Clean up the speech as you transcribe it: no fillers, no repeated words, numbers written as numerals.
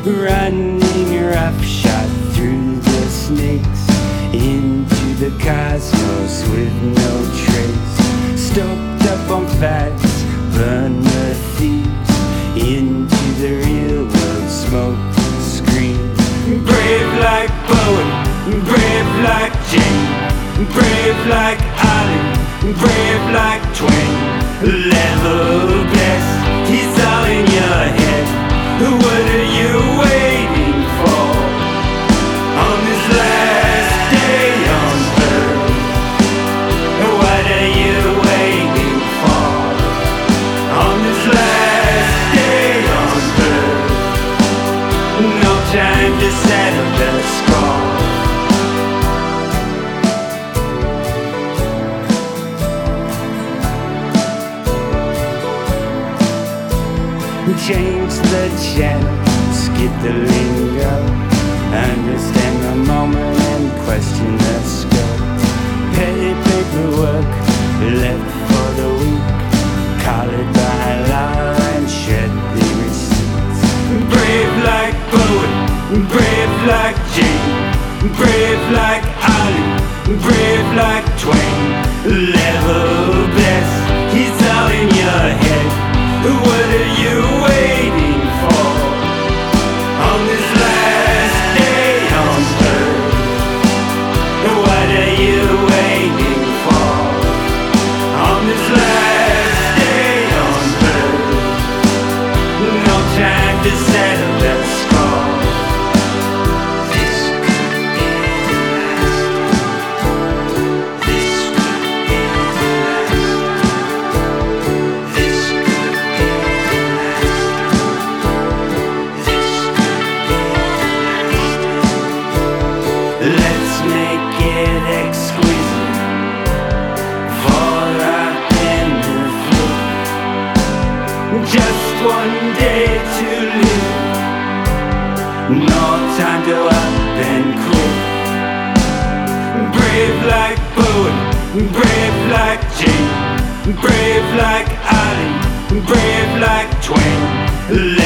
running roughshod through the snakes into the cosmos with no trace. Stoked up on facts, burn the thieves into the real world smoke screen. Brave like Bowen, brave like Jane, brave like Ali, brave like Twain. Level best, he's all in your head. What are you waiting for on this last day on earth? What are you waiting for on this last day on earth? No time to settle the score. Change the channel, skip the lingo, understand the moment and question the scope. Pay paperwork, left for the week, call it by law and shed the receipts. Brave like Bowen, brave like Jane, brave like Ali, brave like Twain. Level best, he's all in your head. What are you waiting for on this last day on earth? What are you waiting for on this last day on earth? No time to settle the score. This could be the last. This could be the last. This let's make it exquisite for our benefit. Just one day to live, no time to up and quit. Brave like Bowen, brave like Jane, brave like Ali, brave like Twain.